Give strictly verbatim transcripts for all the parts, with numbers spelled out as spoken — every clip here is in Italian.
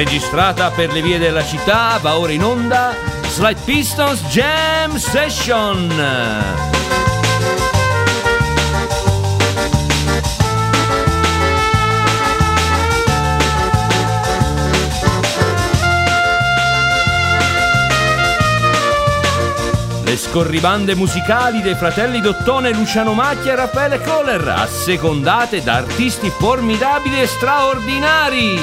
registrata per le vie della città, va ora in onda Slight Pistons Jam Session. Le scorribande musicali dei fratelli Dottone, Luciano Macchia e Raffaele Kohler, assecondate da artisti formidabili e straordinari.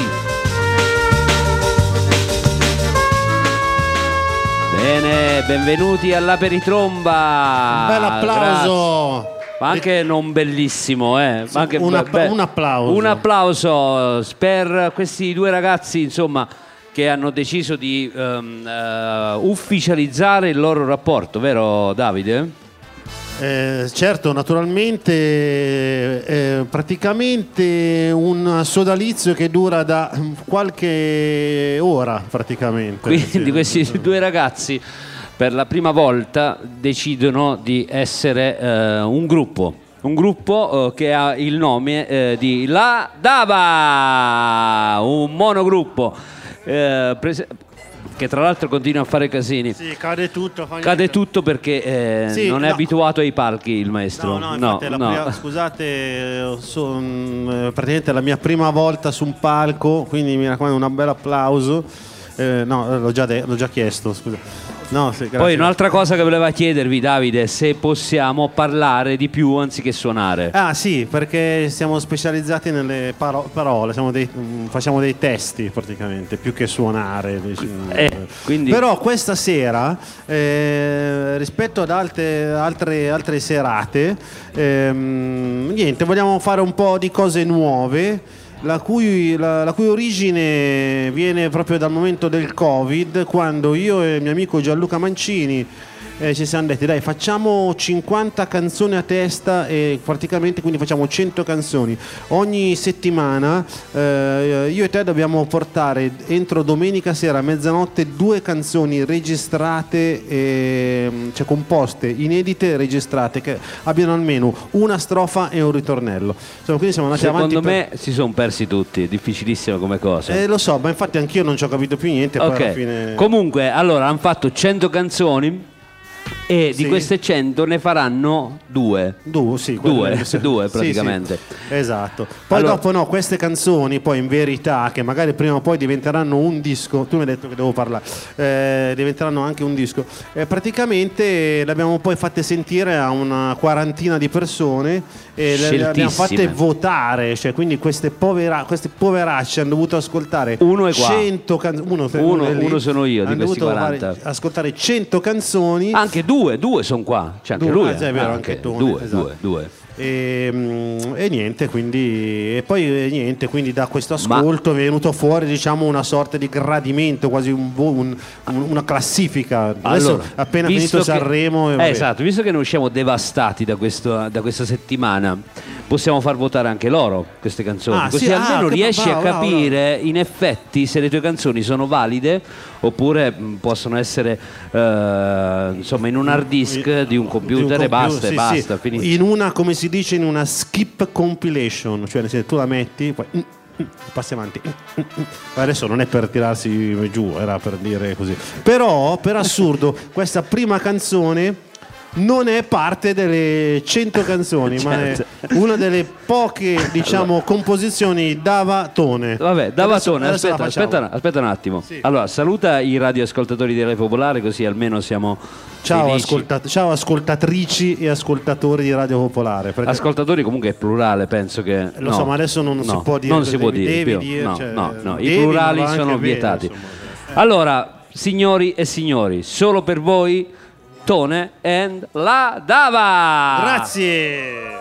Bene, benvenuti all'Aperitromba. Un bel applauso. Grazie. Ma anche non bellissimo, eh. Ma anche un, app- be- un applauso. Un applauso per questi due ragazzi, insomma, che hanno deciso di um, uh, ufficializzare il loro rapporto, vero Davide? Eh, certo, naturalmente, eh, praticamente un sodalizio che dura da qualche ora, praticamente. Quindi sì. questi due ragazzi per la prima volta decidono di essere uh, un gruppo. Un gruppo uh, che ha il nome uh, di La Dava, un monogruppo. Eh, prese- che tra l'altro continua a fare casini. Sì, cade tutto. Cade niente. tutto perché eh, sì, non è no. abituato ai palchi il maestro. No, no, no, infatti, la no. prima, scusate, sono praticamente la mia prima volta su un palco, quindi mi raccomando un bel applauso. Eh, no, l'ho già, de- l'ho già chiesto, scusa. No, sì, Poi un'altra cosa che voleva chiedervi, Davide, se possiamo parlare di più anziché suonare. Ah sì, perché siamo specializzati nelle paro- parole, siamo dei, facciamo dei testi praticamente, più che suonare. Eh, quindi... Però questa sera, eh, rispetto ad altre, altre, altre serate, ehm, niente, vogliamo fare un po' di cose nuove. La cui, la, la cui origine viene proprio dal momento del Covid, quando io e il mio amico Gianluca Mancini eh, ci siamo detti dai, facciamo cinquanta canzoni a testa e praticamente quindi facciamo cento canzoni ogni settimana. eh, io e te dobbiamo portare entro domenica sera a mezzanotte due canzoni registrate, eh, cioè composte, inedite, registrate, che abbiano almeno una strofa e un ritornello. Insomma, quindi siamo andati Secondo avanti me per... si sono persi tutti, è difficilissima come cosa. Eh, lo so, ma infatti anch'io non ci ho capito più niente. Ok, poi alla fine... comunque allora hanno fatto cento canzoni e Sì. di queste cento ne faranno due. Du, sì, Due, quelle- due sì, praticamente. sì, esatto. Poi Allora- dopo no, queste canzoni poi in verità, che magari prima o poi diventeranno un disco, tu mi hai detto che devo parlare, eh, diventeranno anche un disco. Eh, praticamente le abbiamo poi fatte sentire a una quarantina di persone e le, le abbiamo fatte Sceltissime. votare, cioè quindi queste, povera, queste poveracce hanno dovuto ascoltare Uno è qua. cento canzoni. Uno, Uno- è lì. uno sono io di Hanno questi dovuto quaranta. fare- ascoltare cento canzoni. Anche due, due sono qua. C'è anche Due, lui. ah, sì, è vero, eh, anche tu, Due, esatto. due, due. E, mm, e niente, quindi e poi eh, niente, quindi da questo ascolto Ma... è venuto fuori, diciamo, una sorta di gradimento, quasi un, un, un, una classifica. Adesso Allora, appena visto finito che- Sanremo, e eh, vabbè. esatto, visto che noi usciamo devastati da, questo, da questa settimana, possiamo far votare anche loro queste canzoni, Ah, così sì, almeno ah, che riesci bravo, a bravo, capire in effetti se le tue canzoni sono valide oppure mh, possono essere eh, insomma in un hard disk di un computer, Di e un basta, computer, e sì, basta, sì. finito. In una, come si dice, in una skip compilation, cioè nel senso, tu la metti, poi mm, mm, passi avanti. mm, mm. Adesso non è per tirarsi giù, era per dire così. Però, per assurdo, questa prima canzone non è parte delle cento canzoni, ma è Certo. una delle poche, diciamo, composizioni Davatone. Vabbè, Davatone, Adesso- adesso la aspetta, facciamo. aspetta, aspetta un attimo. Sì. Allora, saluta i radioascoltatori di Radio Popolare, così almeno siamo Ciao, felici. ascolta- ciao ascoltatrici e ascoltatori di Radio Popolare. perché- Ascoltatori comunque è plurale, penso che Lo no. so, ma adesso non si No, può dire non così, si può devi- dire, devi più. dire, no, cioè, no, no, i devi, plurali ma va anche sono bene, vietati. insomma. Allora, signori e signori, solo per voi Tone and La Dava. Grazie.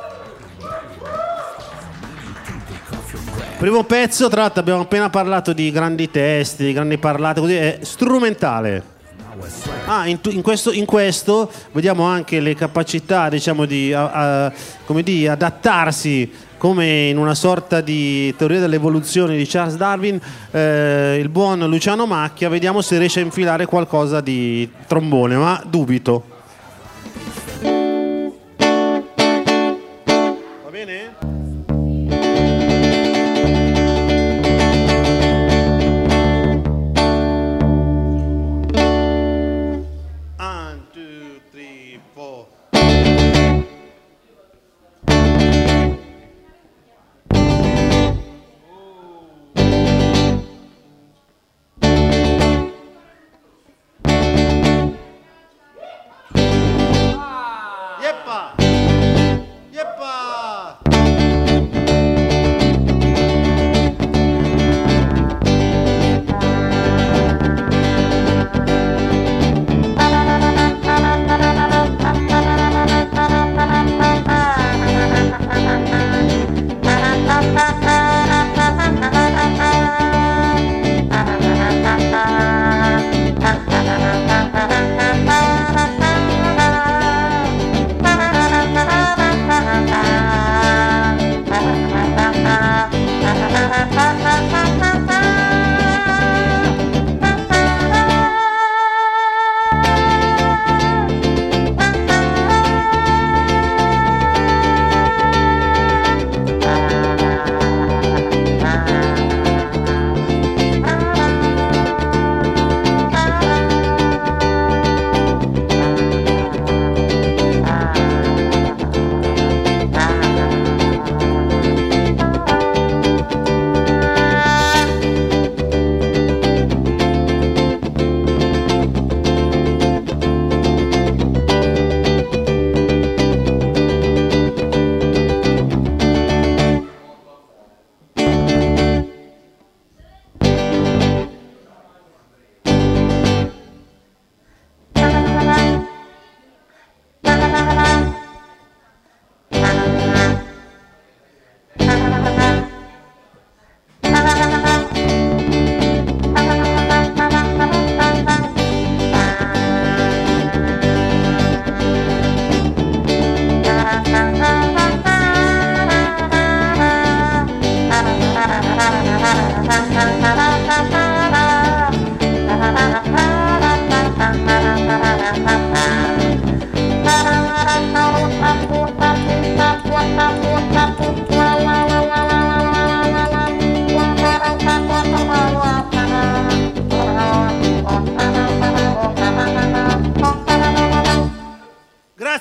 Primo pezzo, tra l'altro abbiamo appena parlato di grandi testi, di grandi parlate, così è strumentale. Ah, in, tu- in questo, in questo vediamo anche le capacità, diciamo, di a- a- come dire, adattarsi come in una sorta di teoria dell'evoluzione di Charles Darwin, eh, il buon Luciano Macchia. Vediamo se riesce a infilare qualcosa di trombone, ma dubito. Va bene?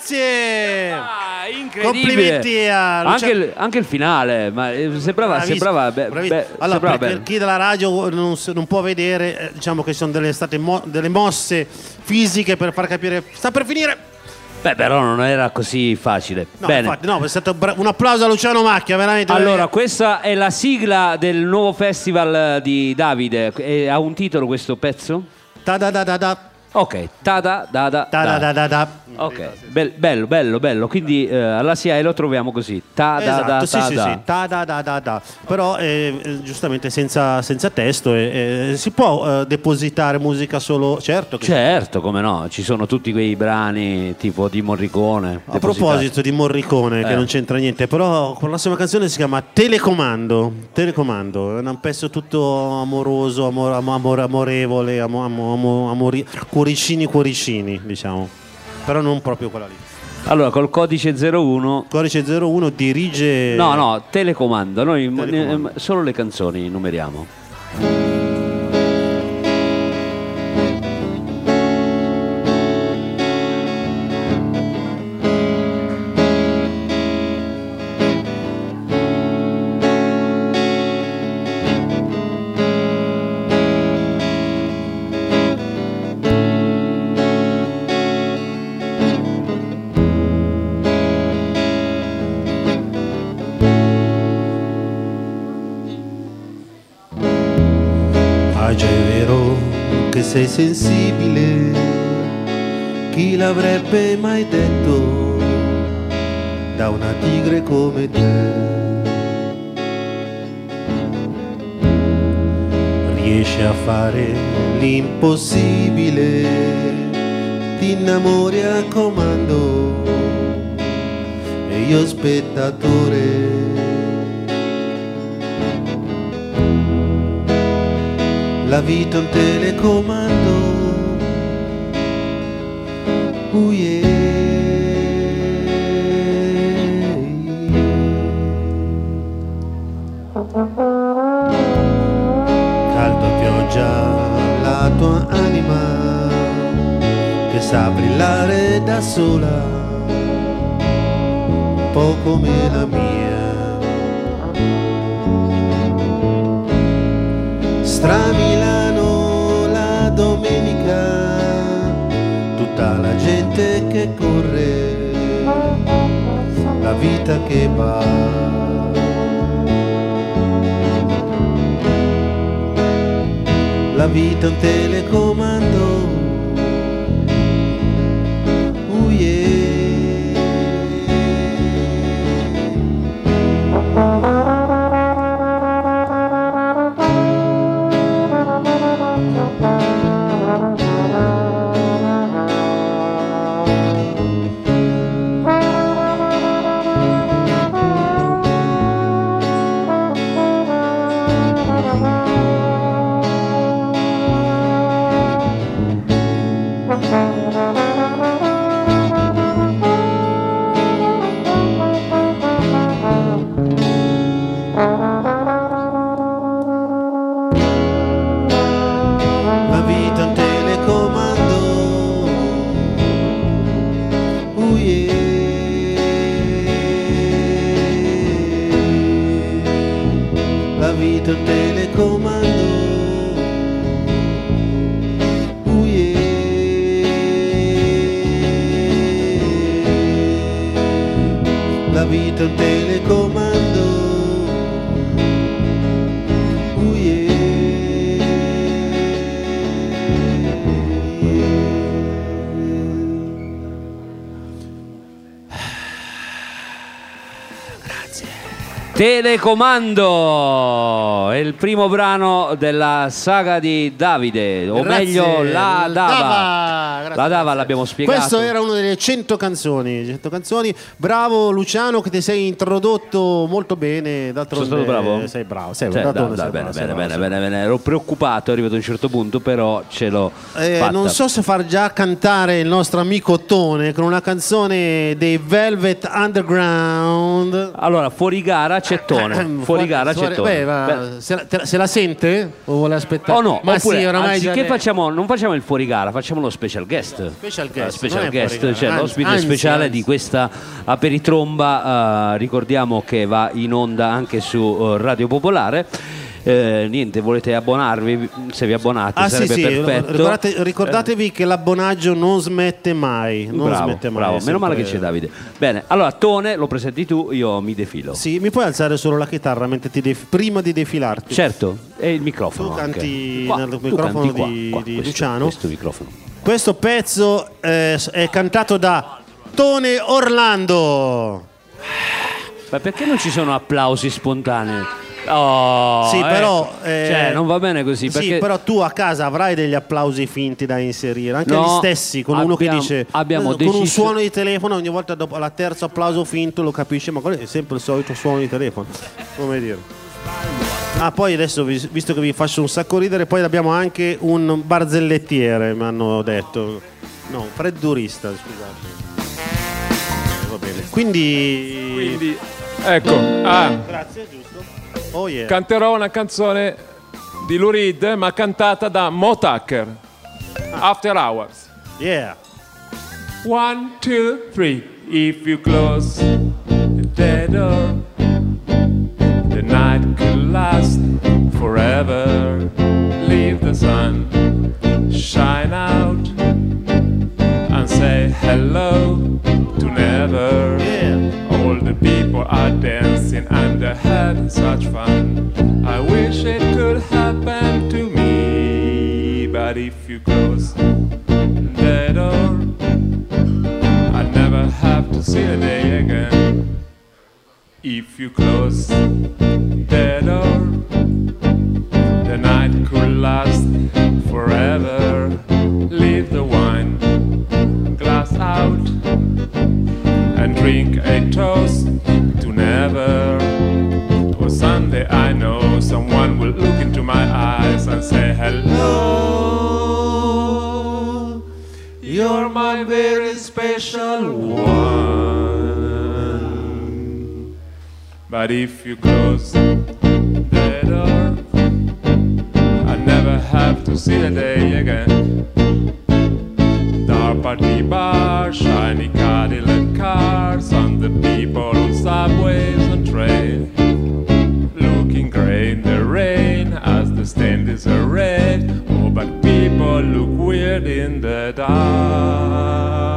Grazie. Ah, incredibile. Complimenti a Luciano. Anche il, anche il finale, ma eh, sembrava, Bravissimo, sembrava, be- bravissimo. be- Allora, sembrava per, bello. per chi dalla radio non, s- non può vedere, eh, diciamo che sono delle, state mo- delle mosse fisiche per far capire. Sta per finire. Beh, però non era così facile. No, Bene. infatti, no, è stato bra- un applauso a Luciano Macchia, veramente. Allora, questa è la sigla del nuovo festival di Davide. E ha un titolo questo pezzo? Ta da da da da. Ok, tada dada Ta da da da da. Ok, Bel- bello, bello, bello. Quindi eh, alla S I A E lo troviamo così. Ta da da Esatto, sì, da sì, da. sì. Ta da da da da. Però eh, eh, giustamente senza, senza testo eh, eh, si può eh, depositare musica solo, certo che Certo, come no, ci sono tutti quei brani tipo di Morricone. A proposito di Morricone, che Eh. non c'entra niente, però con la prossima canzone si chiama Telecomando. Telecomando, è un pezzo tutto amoroso, amor, amor- amorevole, amo- amo- amo- amori- cuoricini, cuoricini, diciamo. Però non proprio quella lì. Allora, col codice zero uno. Codice zero uno dirige. No, no, telecomando. Noi Telecomando. eh, solo le canzoni numeriamo. Ah, già è vero che sei sensibile, chi l'avrebbe mai detto da una tigre come te? Riesci a fare l'impossibile, ti innamori a comando e io spettatore. La vita è un telecomando. Uh, yeah. Caldo a pioggia la tua anima che sa brillare da sola, un po' come la mia. Stra Milano la domenica, tutta la gente che corre, la vita che va. La vita è un telecomando. Uh, yeah. La vita è un telecomando. Uh, yeah. La vita è un telecomando. Uh, yeah. La vita è un telecomando. Uh, yeah. Telecomando è il primo brano della saga di Davide, o Grazie. meglio la Dava. Dava, grazie. La Dava l'abbiamo spiegato. Questo era una delle cento canzoni, cento canzoni. Bravo Luciano che ti sei introdotto molto bene. D'altronde Sono stato bravo? Sei bravo, sei, Cioè, d'altronde dai, sei dai, bravo, bene, sei bene, bravo, bene, sei bene, bene. Ero preoccupato, è arrivato a un certo punto, però ce l'ho Eh, fatta. non so se far già cantare il nostro amico Tone con una canzone dei Velvet Underground. Allora, fuori gara c'è Tone, fuori gara c'è Tone. Beh, ma se, la, te, se la sente o vuole aspettare? Oh no, ma oppure, sì, oramai anziché già le... facciamo, non facciamo il fuori gara, facciamo lo special guest. Special guest, Uh, special non è guest, fuori gara, cioè anzi, l'ospite anzi, speciale anzi. di questa aperitromba. Uh, ricordiamo che va in onda anche su uh, Radio Popolare. Eh, niente, volete abbonarvi? Se vi abbonate ah, sarebbe sì, sì. perfetto. Ricordate, ricordatevi che l'abbonaggio non smette mai. Non bravo, smette mai. bravo. Meno sempre... male che c'è Davide. Bene, allora Tone lo presenti tu, io mi defilo. Sì, mi puoi alzare solo la chitarra mentre ti def- prima di defilarti? Certo, e il microfono. Tu canti qua, nel tu microfono canti qua, di, qua, di questo, Luciano. Questo microfono. Questo pezzo eh, è cantato da Tone Orlando. Ma perché non ci sono applausi spontanei? Oh, sì, ecco. però eh, cioè, non va bene così. Sì, perché... però tu a casa avrai degli applausi finti da inserire, anche No, gli stessi, con uno che abbiamo- dice abbiamo con un deciso- suono di telefono, ogni volta dopo la terzo applauso finto lo capisce, ma quello è sempre il solito suono di telefono. Come dire. Ah, poi adesso, vis- visto che vi faccio un sacco ridere, poi abbiamo anche un barzellettiere, mi hanno detto. No, un freddurista, scusate. Va bene. Quindi... Quindi, ecco, ah, Grazie, giusto. Oh yeah. canterò una canzone di Lou Reed, ma cantata da Mo Tucker. After Hours. Yeah. One, two, three. If you close the door, the night could last forever. Leave the sun shine out and say hello to never. Yeah. All the people are dancing and they're having such fun. I wish it could happen to me, but if you close the door, I never have to see a day again. If you close the door, the night could last forever. Leave the wine glass out and drink a toast to never. Or someday I know someone will look into my eyes and say hello, you're my very special one. But if you close the door, I never have to see the day again. Dark party bar, shiny Cadillac cars, and the people on subways and trains, looking grey in the rain as the stand is red. Oh, but people look weird in the dark.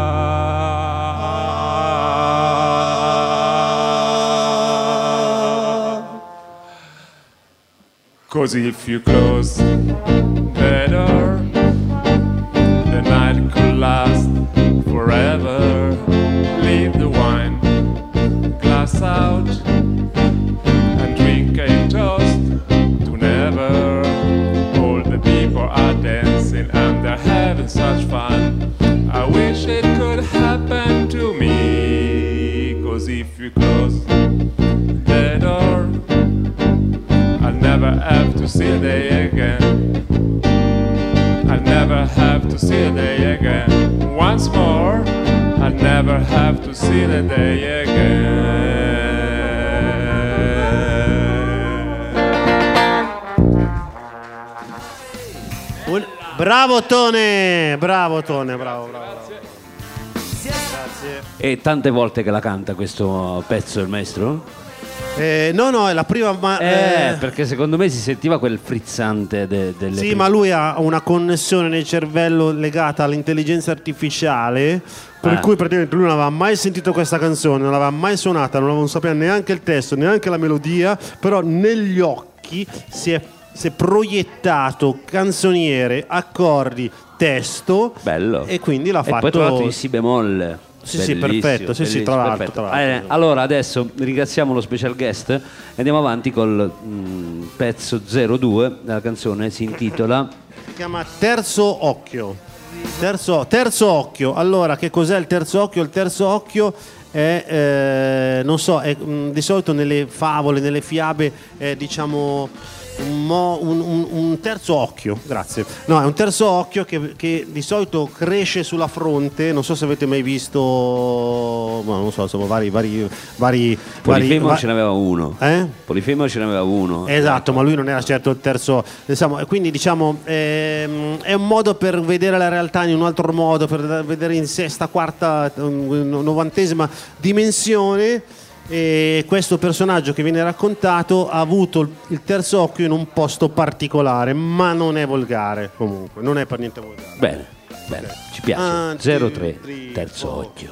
'Cause if you close the door, the night could last forever. Leave the wine glass out and drink a toast to never. All the people are dancing and they're having such fun. I wish it could happen to me. 'Cause if you close the door, I'll never have to see a day again. I'll never have to see a day again. Once more, I'll never have to see the day again. Un- Bravo Tone, bravo Tone, bravo, bravo. bravo. E tante volte che la canta questo pezzo il maestro? Eh, no, no, è la prima. Ma, Eh, eh, perché secondo me si sentiva quel frizzante de- delle sì, prime- ma lui ha una connessione nel cervello legata all'intelligenza artificiale, per Eh. cui praticamente lui non aveva mai sentito questa canzone, non l'aveva mai suonata, non, non sapeva neanche il testo, neanche la melodia, però negli occhi si è, si è proiettato canzoniere, accordi, testo. Bello. E quindi l'ha E fatto. poi tra l'altro in si bemolle. Sì, sì, Bellissimo, perfetto, sì, sì, bellissimo, tra l'altro, perfetto. tra l'altro. Eh, allora adesso ringraziamo lo special guest e andiamo avanti col mm, pezzo zero due. La canzone si intitola Si chiama Terzo Occhio. Terzo, terzo Occhio. Allora, che cos'è il terzo occhio? Il terzo occhio è, eh, non so, è, mh, di solito nelle favole, nelle fiabe, è, diciamo, un, mo, un, un, un terzo occhio, grazie. No, è un terzo occhio che, che di solito cresce sulla fronte. Non so se avete mai visto, no, non so, insomma, vari vari vari Polifemo vari, ce n'aveva uno. Eh? Polifemo ce n'aveva uno. Esatto, ma lui non era certo il terzo, diciamo, quindi diciamo ehm, è un modo per vedere la realtà in un altro modo, per vedere in sesta, quarta, novantesima dimensione. E questo personaggio che viene raccontato ha avuto il terzo occhio in un posto particolare, ma non è volgare, comunque non è per niente volgare. Bene, bene, ci piace. Ah, zero sì, tre, sì, terzo oh. occhio.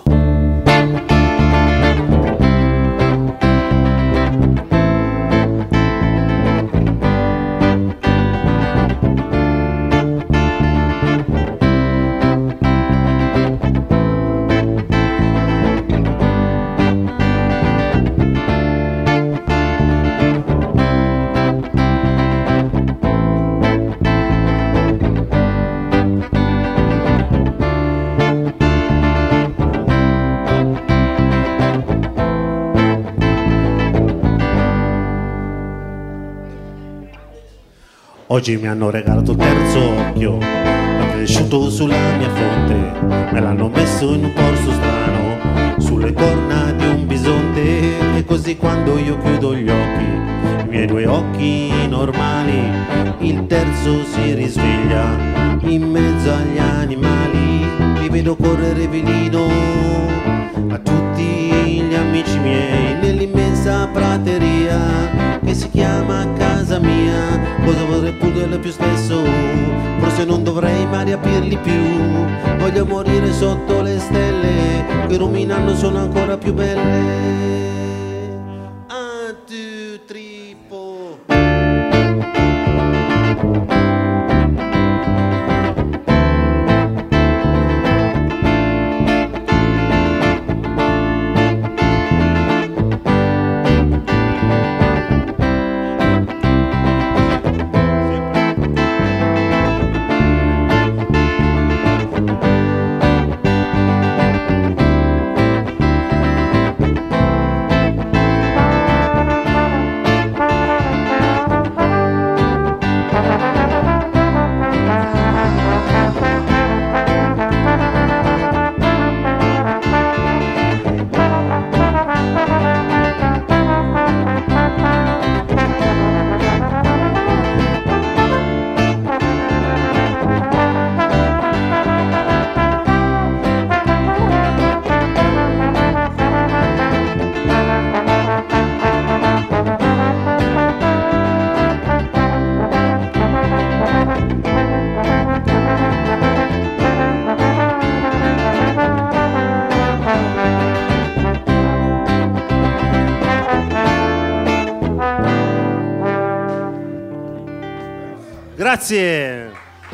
Oggi mi hanno regalato il terzo occhio, è cresciuto sulla mia fronte, me l'hanno messo in un posto strano, sulle corna di un bisonte, e così quando io chiudo gli occhi, i miei due occhi normali, il terzo si risveglia, in mezzo agli animali, li vedo correre velino, a tutti gli amici miei, nell'immensa prateria, che si chiama casa mia. Cosa vorrei pudere più spesso, forse non dovrei mai riaprirli più, voglio morire sotto le stelle che illuminando sono ancora più belle. Un, due, tre, four. Grazie.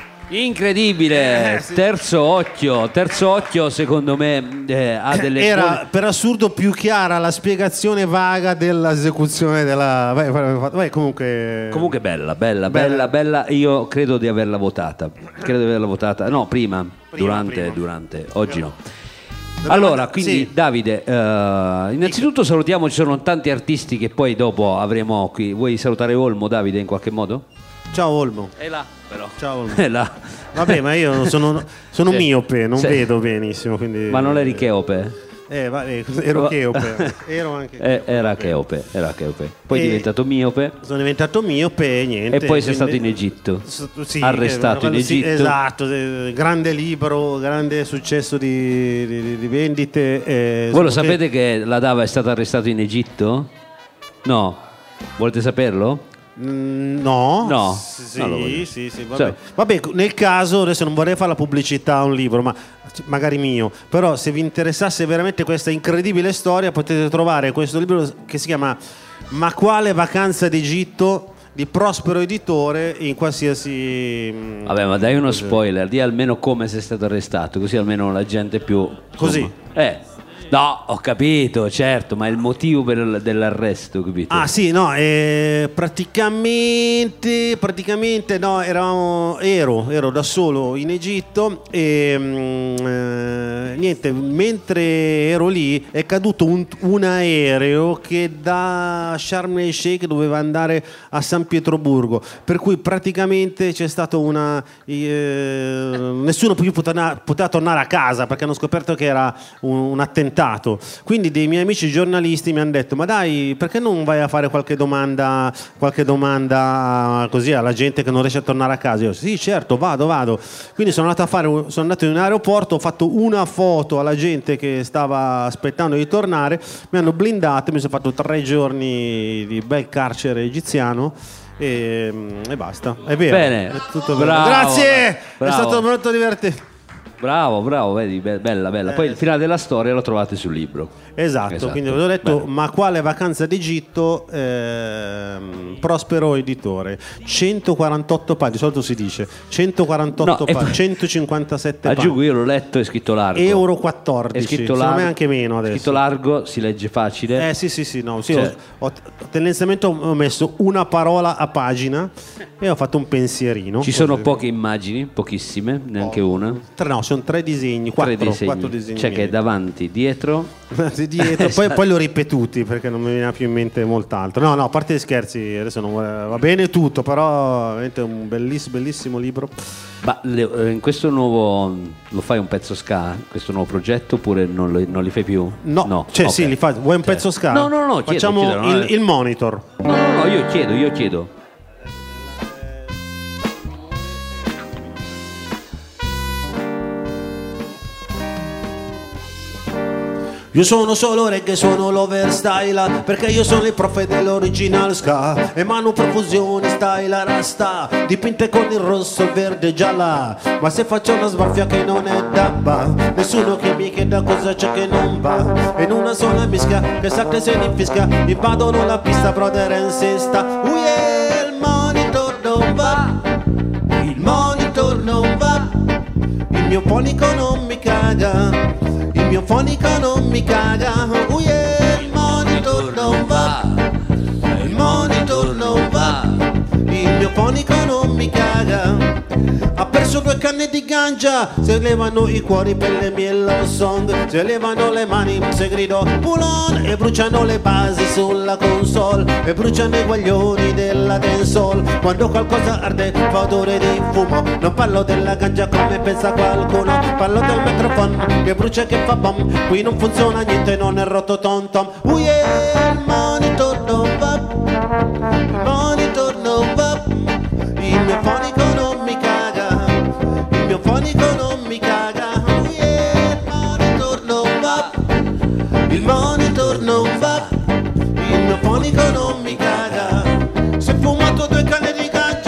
Incredibile, Eh, sì. terzo occhio, terzo occhio secondo me eh, ha delle Era buone- per assurdo più chiara la spiegazione vaga dell'esecuzione della. Vai, vai, vai, comunque. Comunque bella, bella, Bella. bella, bella, io credo di averla votata, credo di averla votata, no prima, durante, prima. durante, oggi no. Dobbiamo- Allora, quindi sì. Davide, eh, innanzitutto salutiamo, ci sono tanti artisti che poi dopo avremo qui, vuoi salutare Olmo Davide in qualche modo? Ciao Olmo. È là però. Ciao Olmo. È là. Vabbè, ma io sono, sono Sì. miope, non Sì. vedo benissimo. Quindi... Ma non eri cheope? Eh, va- eh, ero cheope. Ero anche Eh, era cheope, era cheope. Poi è E- diventato miope Sono diventato miope e niente. e poi sei stato quindi- in Egitto. S- sì, Arrestato che- in sì, Egitto. esatto, eh, grande libro, grande successo di, di- di vendite. eh, Voi lo insomma, sapete che la Dava è stato arrestato in Egitto? No? Volete saperlo? Mm, No, No, sì, non lo voglio. sì, sì, vabbè. Cioè- Vabbè, nel caso adesso non vorrei fare la pubblicità a un libro, ma magari mio, però se vi interessasse veramente questa incredibile storia potete trovare questo libro che si chiama Ma quale vacanza d'Egitto di Prospero Editore in qualsiasi mm, Vabbè, ma dai uno spoiler, di almeno come sei stato arrestato, così almeno la gente più... Così? insomma, Eh, No, ho capito, certo, ma il motivo per il- dell'arresto, capito? Ah sì, no, eh, praticamente, praticamente no, eravamo, ero, ero da solo in Egitto e mm, eh, niente, mentre ero lì è caduto un, un aereo che da Sharm el Sheikh doveva andare a San Pietroburgo, per cui praticamente c'è stato una... eh, nessuno più poteva, poteva tornare a casa perché hanno scoperto che era un, un attentato. Quindi dei miei amici giornalisti mi hanno detto: ma dai, perché non vai a fare qualche domanda, qualche domanda così alla gente che non riesce a tornare a casa? Io sì, certo, vado, vado. Quindi sono andato a fare, sono andato in un aeroporto, ho fatto una foto alla gente che stava aspettando di tornare, mi hanno blindato, mi sono fatto tre giorni di bel carcere egiziano. E, e basta, è vero. Bene, È tutto vero. bravo, Grazie, bravo. è stato molto divertente. Bravo, bravo, vedi, be- bella, bella. Poi il finale della storia lo trovate sul libro. Esatto, Esatto. quindi avevo detto, Bello. ma quale vacanza d'Egitto? Ehm, Prospero editore, centoquarantotto pagine, di solito si dice centoquarantotto No, e pagine, poi- centocinquantasette Aggiungo, pagine, io l'ho letto, è scritto largo. euro È quattordici, scritto secondo me largo, anche meno è adesso. scritto largo, si legge facile. Eh sì sì sì, no, sì, Cioè- ho, ho- tendenzialmente ho messo una parola a pagina e ho fatto un pensierino. Ci sono così. poche immagini, pochissime, neanche Oh. una. Tre, no, sono tre disegni, quattro, Tre disegni. quattro disegni. C'è che è davanti, dietro. Di dietro, poi, poi li ho ripetuti perché non mi viene più in mente molt'altro. No, no, a parte gli scherzi, adesso non va bene tutto, però veramente è un bellissimo, bellissimo libro. Ma le- eh, in questo nuovo lo fai un pezzo ska, questo nuovo progetto, oppure non, lo- non li fai più? No, cioè ok. sì, li fa, vuoi un Cioè- pezzo ska? No, no, no, chiedo, Facciamo chiedo, no, il, eh. il monitor. No, no, no, io chiedo, io chiedo. Io sono solo reggae, sono l'overstyle, perché io sono il profe dell'original ska. E mano profusioni, style rasta, dipinte con il rosso, il verde e gialla. Ma se faccio una sbarfia che non è dabba, nessuno che mi chieda cosa c'è che non va. E in una sola mischia, che sa che se ne infischia, invadono la pista, brother and sister. Uh yeah, il monitor non va, il monitor non va, il mio fonico non mi caga. Il mio fonico non mi caga, uh yeah, il monitor non va, il monitor non va, il mio fonico non mi caga. Ha perso due canne di ganja, se levano i cuori per le mie love song, se levano le mani se grido pull on, e bruciano le basi sulla console, e bruciano i guaglioni della dancehall. Quando qualcosa arde fa odore di fumo, non parlo della ganja come pensa qualcuno, parlo del microfono che brucia e che fa bom. Qui non funziona niente, non è rotto tom tom. Uh yeah, il monitor non va, il monitor non va, il mio fonico non mi caga, il mio fonico non mi caga. Uh yeah, il monitor non va, il monitor non va, il mio fonico non mi caga. Si è fumato due canne di ganja.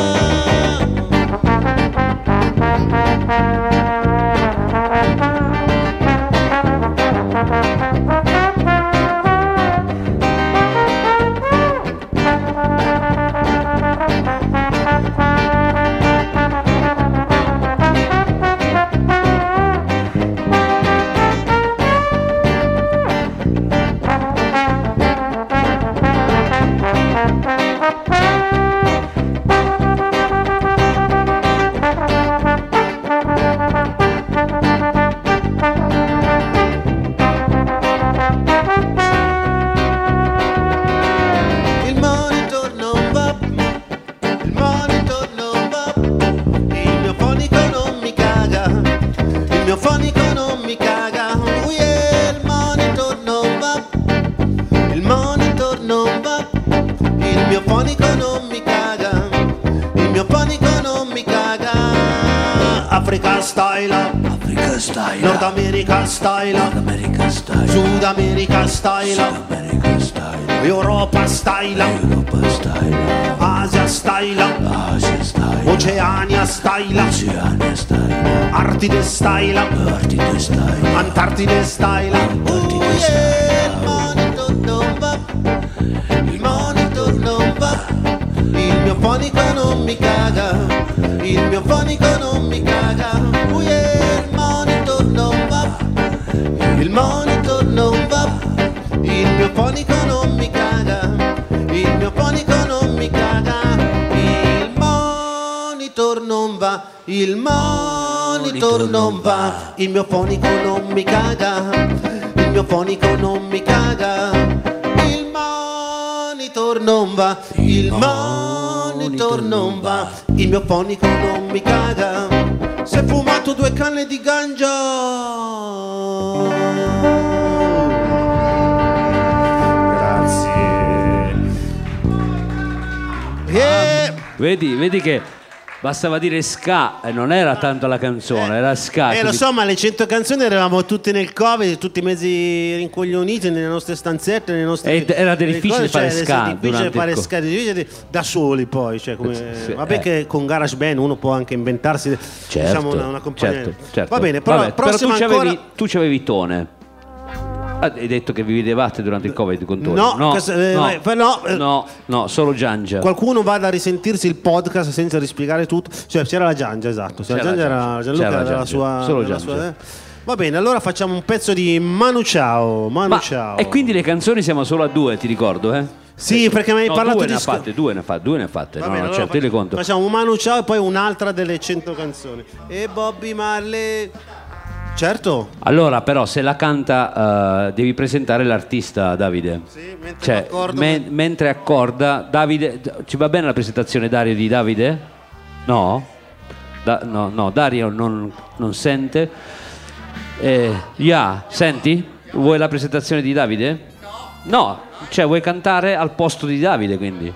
Il monitor non va, il monitor non va, il mio fonico non mi caga, il mio fonico non mi caga. Uh yeah, il monitor non va, il monitor non va, il mio fonico non mi caga, il mio fonico non mi caga. Africa style, Africa style, Nord America style, America style, Sud America style, America style, Europa style, Europa style, Asia style, Asia style, Oceania style, Oceania style, Artide style, Artide style, Antartide style. Antartide Uh, yeah, il monitor non va, il monitor non va, il mio fonico non mi caga, il mio fonico non mi caga. Uh, yeah, il monitor non va, il monitor fonico non mi caga, il mio fonico non mi caga, il monitor non va, il monitor non va, il mio fonico non mi caga, il mio fonico non mi caga, il monitor non va, il monitor non va, il mio fonico non mi caga, si è fumato due canne di ganja. Yeah. Vedi, vedi che bastava dire ska e non era tanto la canzone, eh, era ska. Eh, quindi... lo so, ma le cento canzoni eravamo tutti nel Covid, tutti mezzi rincoglioniti nelle nostre stanzette, nelle nostre... Ed era difficile fare cioè, ska. Difficile fare co- ska, difficile da soli poi. Cioè, come... sì, Vabbè, eh. che con GarageBand uno può anche inventarsi, certo, diciamo, una, una compagnia. certo, certo. Va bene, però, Vabbè, però tu prossima c'avevi, ancora... tu c'avevi Tone. Ah, hai detto che vi vedevate durante il Covid con Tone? No, no, questo, eh, no, eh, no, eh, no, no, solo Giangia. Qualcuno vada a risentirsi il podcast senza rispiegare tutto. Cioè, c'era la Giangia, esatto. C'era, C'era la Giangia, la era, Giangia. Gianluca C'era la era la Giangia. sua. Solo la Giangia. sua- eh. Va bene, allora facciamo un pezzo di Manu Ciao. Manu Ma, Ciao. e quindi le canzoni siamo solo a due, ti ricordo, eh? Sì, perché mi hai No, parlato due di ne ha sc- fatte, due ne ha fatte, due ne ha fatte. Va No, bene, no, allora certo, io le fac- conto. Facciamo un Manu Ciao e poi un'altra delle cento canzoni. E Bobby Marley. Certo. Allora, però, se la canta, eh, devi presentare l'artista, Davide. Sì, mentre Cioè, accordo- men- mentre accorda, Davide. Ci va bene la presentazione, Dario, di Davide? No? Da- no, no, Dario non, non sente. Eh, Ya, senti? Vuoi la presentazione di Davide? No. Cioè, vuoi cantare al posto di Davide, quindi?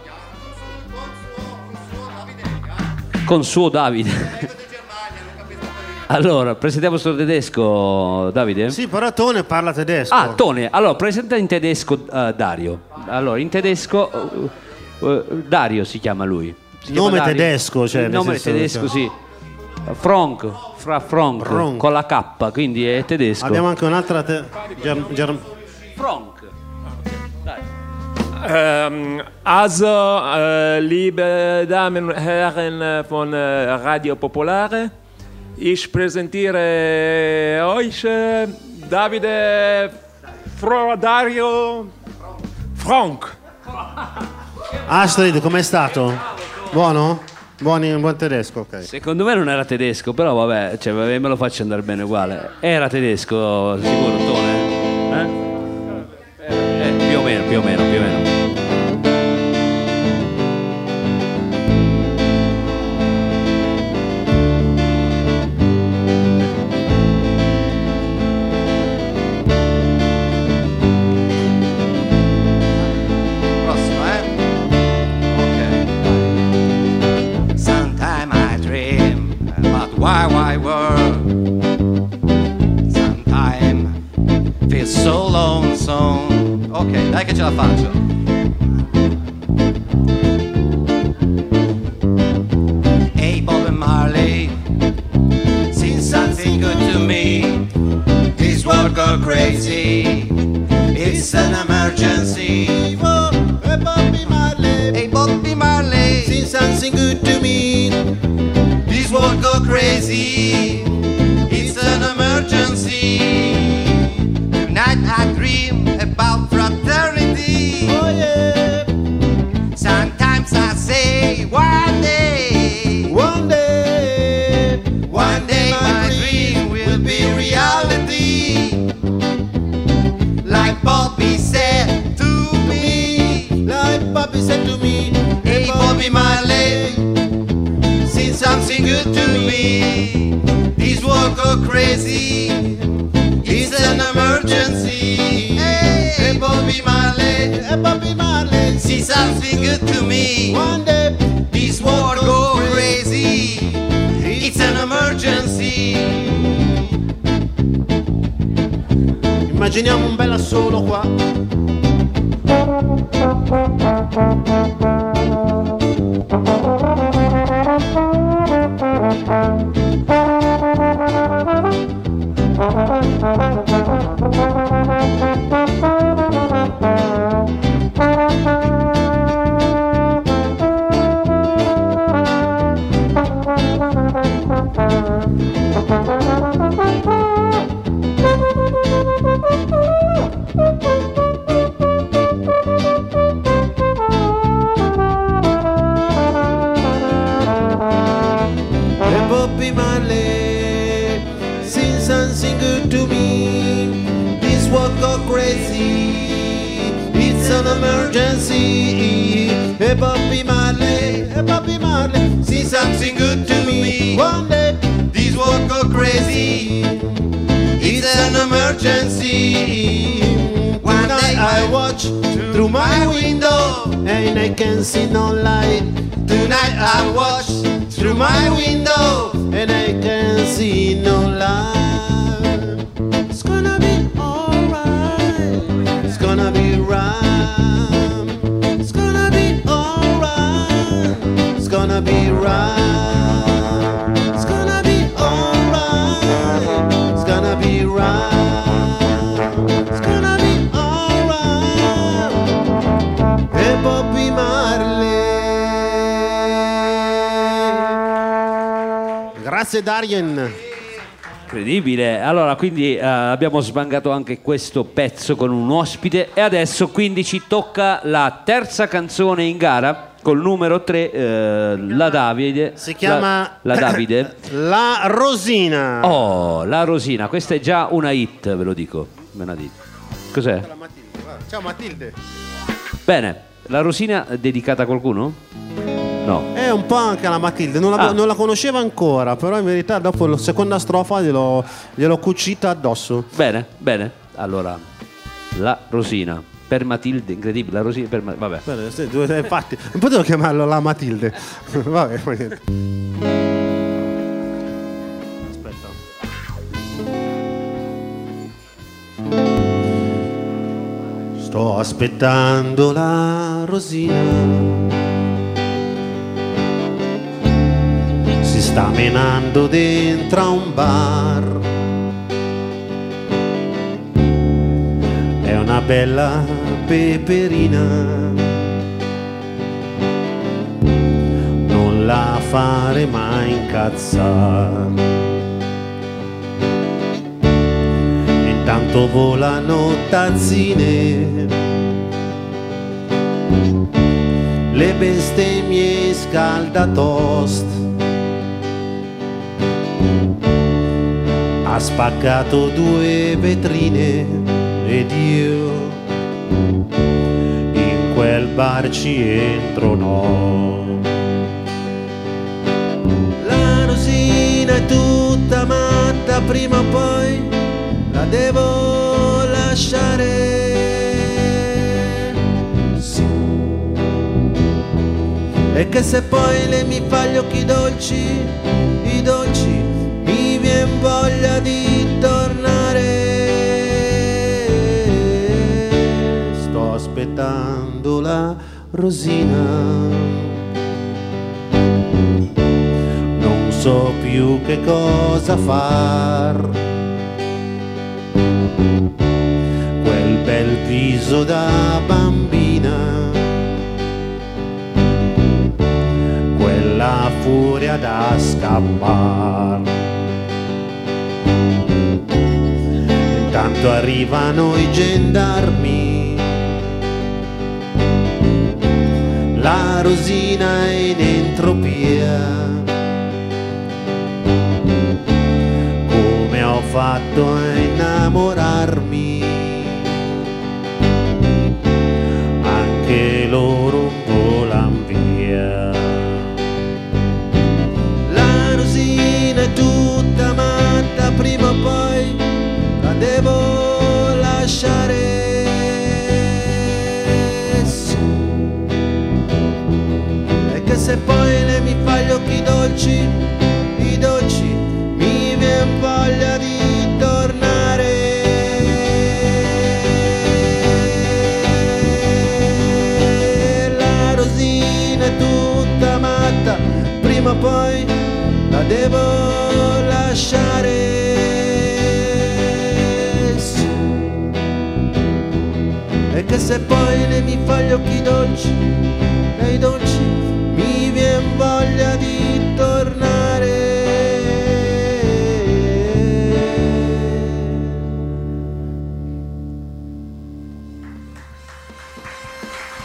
Con suo Davide. Allora, presentiamo sto tedesco, Davide? Sì, però Tone parla tedesco. Ah, Tone, allora presenta in tedesco uh, Dario. Allora, in tedesco uh, uh, Dario si chiama lui. Si chiama Nome Dario. tedesco, cioè, Il nel nome senso, tedesco, cioè. sì. Frank, fra Frank, Frank. con la K, quindi è tedesco. Abbiamo anche un'altra. Te- Ger- Ger- Frank. Dai. Ähm, also, äh, liebe Damen und Herren von äh, Radio Popolare, ich präsentiere euch äh, Davide Fro Dario Frank. Astrid, com'è stato? Buono? Buoni, buon tedesco, ok. Secondo me non era tedesco, però vabbè, cioè, vabbè, me lo faccio andare bene uguale. Era tedesco, sicuro, Tone? Eh? Eh, più o meno, più o meno, più o meno. Prossimo, eh? Ok. Sometime I dream about why, why world. Sometime feel so lonesome. Ok, dai che ce la faccio. Hey Bob and Marley, sing something good to me. This world go crazy. It's an emergency. Hey Bobby Marley, Hey Bobby Marley, sing something good to me. this world go crazy. It's an emergency. Tonight I dream about fraternity. Oh yeah, Sometimes I say one day, one day, one day my dream will be reality. Like Bobby said to me. like Bobby said to me. Hey Bobby Marley, sing something good to me. This world go crazy. It's an emergency. Hey, hey Bobby Marley, Hey Bobby Marley, sing something good to me. one day, This world go crazy. It's an emergency. immaginiamo un bel assolo qua. an emergency. Hey Bobby Marley, hey Bobby Marley, see something good to me. One day this world go crazy. It's an emergency. One day I watch through my window and I can see no light. Tonight I watch through my window and I can see no light. It's gonna be alright. It's gonna be right. It's gonna be alright. It's gonna be right. It's gonna be alright. It's gonna be right. It's gonna be alright. Hey Bobby Marley. Grazie Darien. Incredibile. Allora, quindi eh, abbiamo sbangato anche questo pezzo con un ospite e adesso quindi ci tocca la terza canzone in gara col numero tre, eh, la Davide. Si chiama la, la Davide. La Rosina. Oh, la Rosina, questa è già una hit, ve lo dico. Me la dite. Cos'è? Ciao Matilde. Bene, la Rosina è dedicata a qualcuno? No. È un po' anche la Matilde, non la, Ah. non la conosceva ancora, però in verità dopo la seconda strofa gliel'ho, gliel'ho cucita addosso. Bene, bene. Allora, la Rosina per Matilde, incredibile, la Rosina per Matilde. Vabbè. Bene, sì, due- infatti, non potevo chiamarlo la Matilde. Vabbè, poi niente. Aspetta. Sto aspettando la Rosina. Si sta menando dentro a un bar. È una bella peperina. Non la fare mai incazzare. Intanto volano tazzine. Le bestemmie scaldatost. Ha spaccato due vetrine ed io in quel bar ci entro no. La Rosina è tutta matta, prima o poi la devo lasciare. Sì. E che se poi lei mi fa gli occhi dolci, i dolci, mi vien voglia di tornare. Sto aspettando la Rosina. Non so più che cosa far. Quel bel viso da bambina, quella furia da scappar. Intanto arrivano i gendarmi. La Rosina è in entropia. Come ho fatto a innamorarmi? Anche loro volan via. La Rosina è tutta matta, prima o poi la devo lasciare. Sì. E che se poi lei mi fa gli occhi dolci, i dolci, mi vien voglia di tornare. La Rosina è tutta matta, prima o poi la devo lasciare. Sì. E che se poi lei mi fa gli occhi dolci, e i dolci, mi vien voglia di tornare.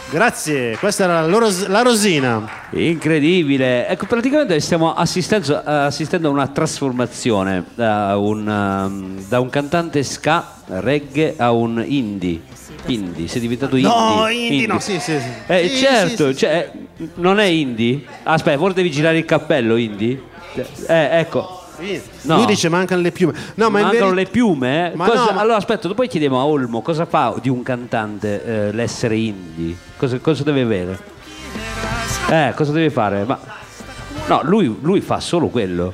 Grazie, questa era la, ros- la Rosina. Incredibile. Ecco, praticamente stiamo assistendo, assistendo a una trasformazione da un, um, da un cantante ska reggae a un indie. Indie, sei diventato indie. No, indie, indie. no, sì, sì, sì. Eh, sì, certo, sì, sì. Cioè, non è indie? Aspetta, forse devi girare il cappello, indie. Eh, ecco. No. Lui dice mancano le piume. No, ma in mancano veri- le piume? Ma Cosa- no, ma- Allora aspetta, poi chiediamo a Olmo cosa fa di un cantante eh, l'essere indie. Cosa, cosa deve avere? Eh, cosa deve fare? Ma no, lui, lui fa solo quello.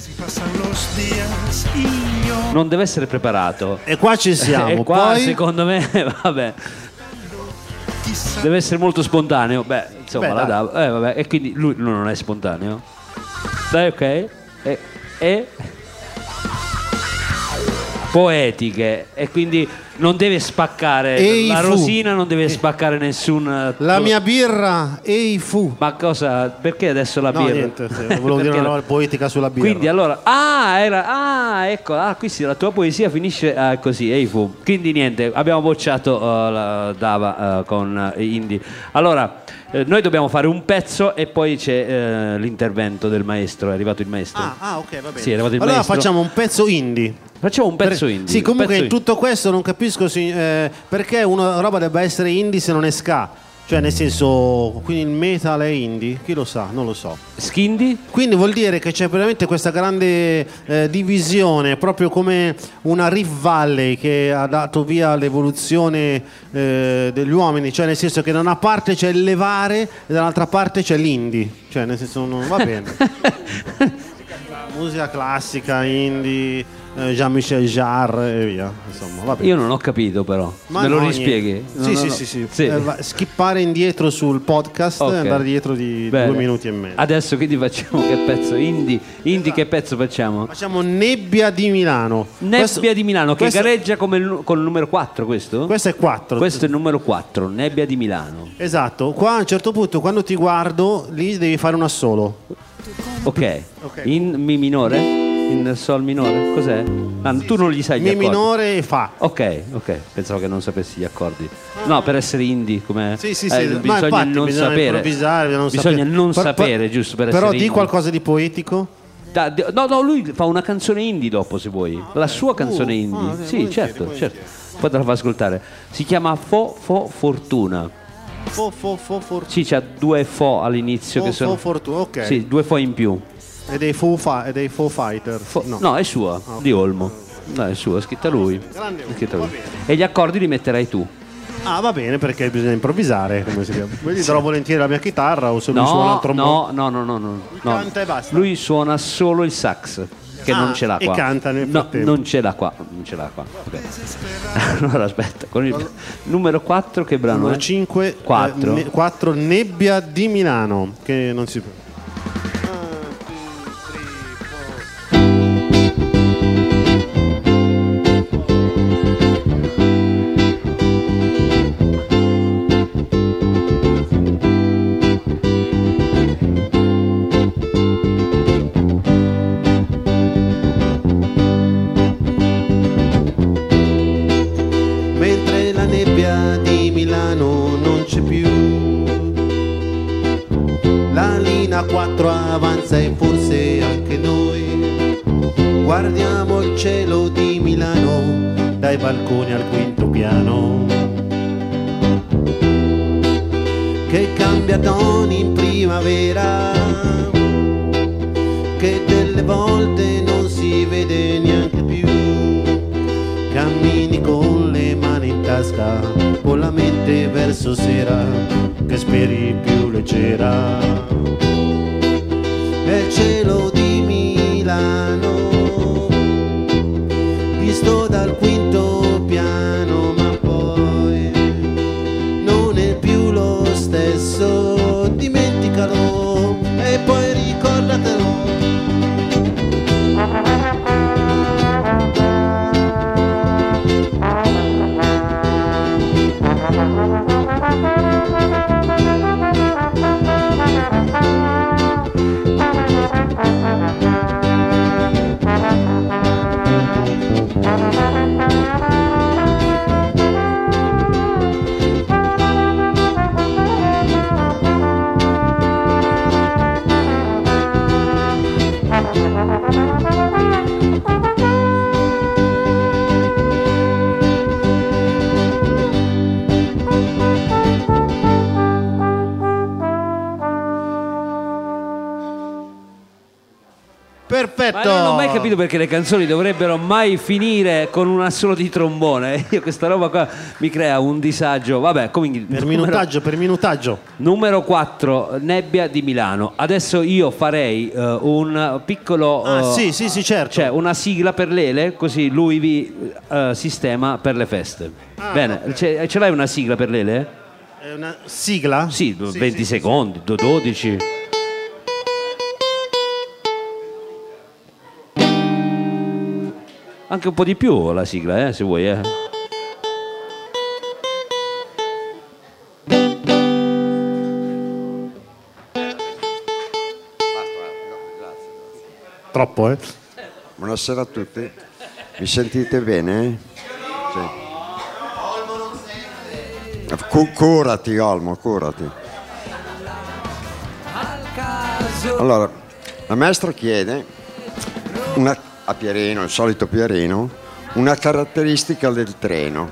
Non deve essere preparato. E qua ci siamo. E qua Poi... secondo me, vabbè. Deve essere molto spontaneo. Beh, insomma, Beh, la dai. dava. Eh, vabbè. E quindi lui non è spontaneo. Dai, ok. E, e poetiche. E quindi non deve spaccare. Ehi, la fu. Rosina non deve spaccare nessun. La mia birra, ehi fu. Ma cosa? Perché adesso la No, birra? niente, sì, volevo dire Perché una la- roba poetica sulla birra. Quindi allora, ah, era, ah, ecco, ah, qui sì, la tua poesia finisce ah, così, ehi fu. Quindi niente, abbiamo bocciato uh, la Dava uh, con uh, Indie. Allora, eh, noi dobbiamo fare un pezzo e poi c'è eh, l'intervento del maestro, è arrivato il maestro. Ah, ah, ok, va bene. Sì, è arrivato il allora maestro. facciamo un pezzo indie. Facciamo un pezzo Per- indie. Sì, comunque un in pezzo tutto questo non capisco sì, eh, perché una roba debba essere indie se non è ska. Cioè, nel senso, quindi il metal è indie? Chi lo sa? Non lo so. indie. Skindi? Quindi vuol dire che c'è veramente questa grande eh, divisione, proprio come una Rift Valley che ha dato via all'evoluzione eh, degli uomini, cioè nel senso che da una parte c'è il levare e dall'altra parte c'è l'indie, cioè nel senso non va bene. Musica classica, indie, eh, Jean-Michel Jarre e via, insomma, va bene. Io non ho capito però. Ma Me lo no, rispieghi? niente. No, sì, no, sì, no. sì, sì, Sì. Eh, va- skippare indietro sul podcast Ok. e andare dietro di Bene. due minuti e mezzo. Adesso quindi facciamo che pezzo? Indie? Indie che pezzo facciamo? Facciamo Nebbia di Milano. Nebbia Questo- di Milano che questo- gareggia come il, nu- col numero quattro questo? Questo è quattro. Questo è il numero quattro, Nebbia di Milano. Esatto, qua a un certo punto quando ti guardo lì devi fare un assolo. Ok. Ok. In Mi minore? In Sol minore? Cos'è? Ah, tu non gli sai gli Mi accordi. minore e fa. Ok, ok, pensavo che non sapessi gli accordi. No, per essere indie come Sì, sì, eh, sì. Ma bisogna infatti non bisogna sapere. improvvisare, bisogna, non Bisogna sapere. non Per- per- sapere, giusto per Però essere di indie. qualcosa di poetico. Da- di- no, no, lui fa una canzone indie dopo se vuoi. La sua canzone Uh, indie. ah, sì, volentieri, certo, volentieri. certo. Poi te la fa ascoltare. Si chiama Fo Fo Fortuna. Fo, fo, fo, fortuna. Sì, c'ha due fo all'inizio Fo, che sono. fo, fortuna, ok. Sì, due fo in più. E dei Foo, fa- e dei Foo Fighter. Fo- no. è sua, di Olmo. No, è sua, è scritta lui. Grande È scritta Olmo, lui. va bene. E gli accordi li metterai tu. Ah, va bene, perché bisogna improvvisare. Come si chiama? Gli darò volentieri la mia chitarra o se lui suona No, il trombone. no, no, no, no, no, no. canta e basta. Lui suona solo il sax, che Ah, non ce l'ha e qua. canta nel No, frattempo. non ce l'ha qua, non ce l'ha qua. Ok. Allora aspetta, con il numero quattro che brano Numero è? cinque, Quattro. eh, ne- quattro, Nebbia di Milano. Che non si può. Mentre la nebbia di Milano non c'è più, la linea quattro avanza e forse anche noi guardiamo il cielo di Milano dai balconi al quinto piano, che cambia toni in primavera, che delle volte non si vede neanche più. Cammini con le mani in tasca, con la mente verso sera, che speri più leggera. È il cielo di Milano, visto dal quinto piano, ma poi non è più lo stesso, dimenticalo e poi ricordatelo. perfetto. Ma non ho mai capito perché le canzoni dovrebbero mai finire con un assolo di trombone. Io questa roba qua mi crea un disagio. Vabbè, comunque, Per numero, minutaggio, per minutaggio. numero quattro, Nebbia di Milano. Adesso io farei eh, un piccolo Ah, eh, sì, sì, sì, certo. cioè una sigla per Lele, così lui vi eh, sistema per le feste. Ah, Bene, ok. ce, ce l'hai una sigla per Lele? È una sigla? Sì, venti secondi, dodici. Anche un po' di più la sigla, eh, se vuoi, eh. Troppo, eh? Buonasera a tutti. Mi sentite bene? Sì. Cu- curati, Olmo, curati. Allora, la maestra chiede una, a Pierino, il solito Pierino, una caratteristica del treno.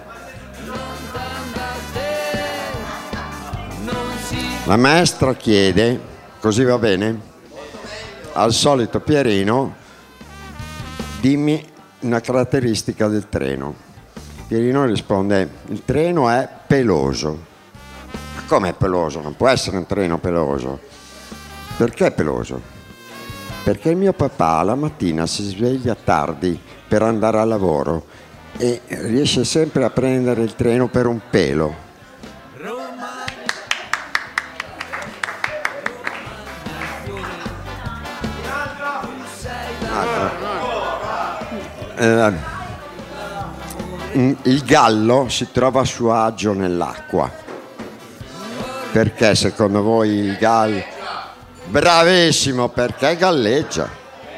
La maestra chiede, così va bene, al solito Pierino, dimmi una caratteristica del treno. Pierino risponde, il treno è peloso. Ma come è peloso? Non può essere un treno peloso. Perché è peloso? Perché il mio papà la mattina si sveglia tardi per andare al lavoro e riesce sempre a prendere il treno per un pelo. Eh, il gallo si trova a suo agio nell'acqua. Perché secondo voi il gallo? Bravissimo, perché galleggia.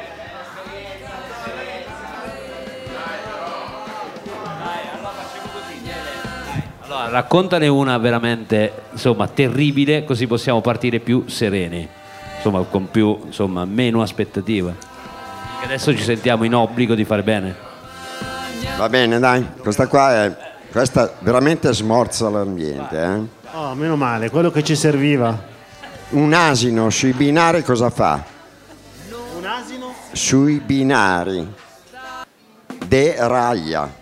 Allora, raccontane una veramente, insomma, terribile, così possiamo partire più sereni, insomma, con più, insomma, meno aspettativa. Perché adesso ci sentiamo in obbligo di fare bene. Va bene, dai, questa qua è, questa veramente smorza l'ambiente, eh? Oh, meno male, quello che ci serviva. Un asino sui binari cosa fa? Un asino? Sui binari deraglia.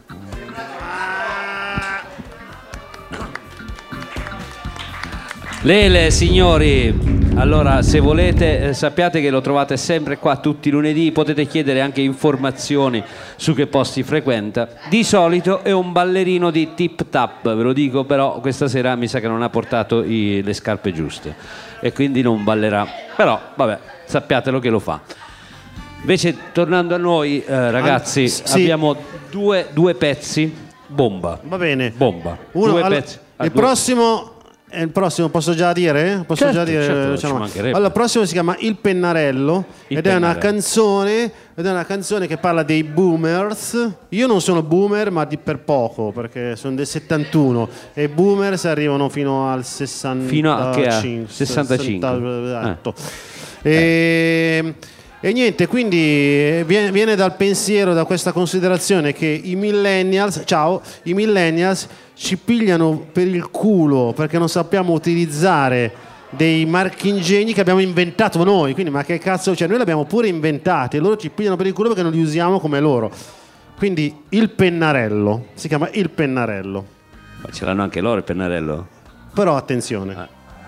Lele, signori, allora se volete eh, sappiate che lo trovate sempre qua tutti i lunedì, potete chiedere anche informazioni su che posti frequenta. Di solito è un ballerino di tip tap, ve lo dico, però questa sera mi sa che non ha portato i- le scarpe giuste e quindi non ballerà, però vabbè, sappiatelo che lo fa. Invece tornando a noi eh, ragazzi, Ah, sì. abbiamo due, due pezzi bomba. Va bene. Bomba. Uno, due allora, pezzi. Ah, il due- prossimo, eh, il prossimo posso già dire? Posso Certo, già dire? certo, diciamo. ci mancherebbe. Allora, il prossimo si chiama Il Pennarello Il ed è una Pennarello. canzone ed è una canzone che parla dei boomers. Io non sono boomer, ma di per poco, perché sono del settantuno e i boomers arrivano fino al sessantacinque. Fino a che a- sessantacinque. sessanta, esatto. E, e niente, quindi eh, viene, viene dal pensiero, da questa considerazione che i millennials, ciao, i millennials ci pigliano per il culo perché non sappiamo utilizzare dei marchingegni che abbiamo inventato noi. Quindi, ma che cazzo, cioè noi li abbiamo pure inventati e loro ci pigliano per il culo perché non li usiamo come loro. Quindi il pennarello, si chiama Il Pennarello. Ma ce l'hanno anche loro il pennarello? Però attenzione.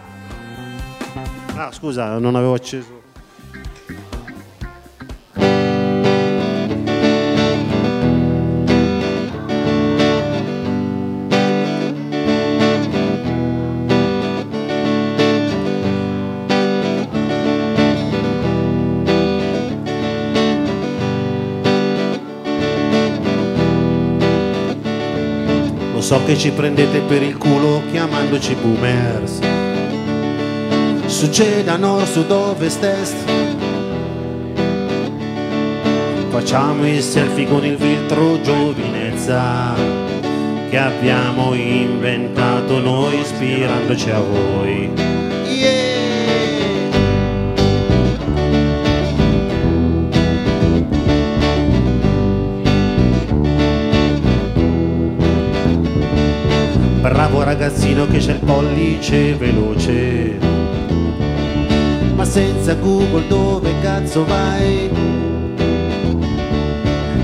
Ah, scusa, non avevo acceso. Lo so che ci prendete per il culo chiamandoci boomers. Succede a nord, sud, ovest, est. Facciamo i selfie con il filtro giovinezza che abbiamo inventato noi ispirandoci a voi. Yeah! Bravo ragazzino che c'è il pollice veloce, ma senza Google dove cazzo vai?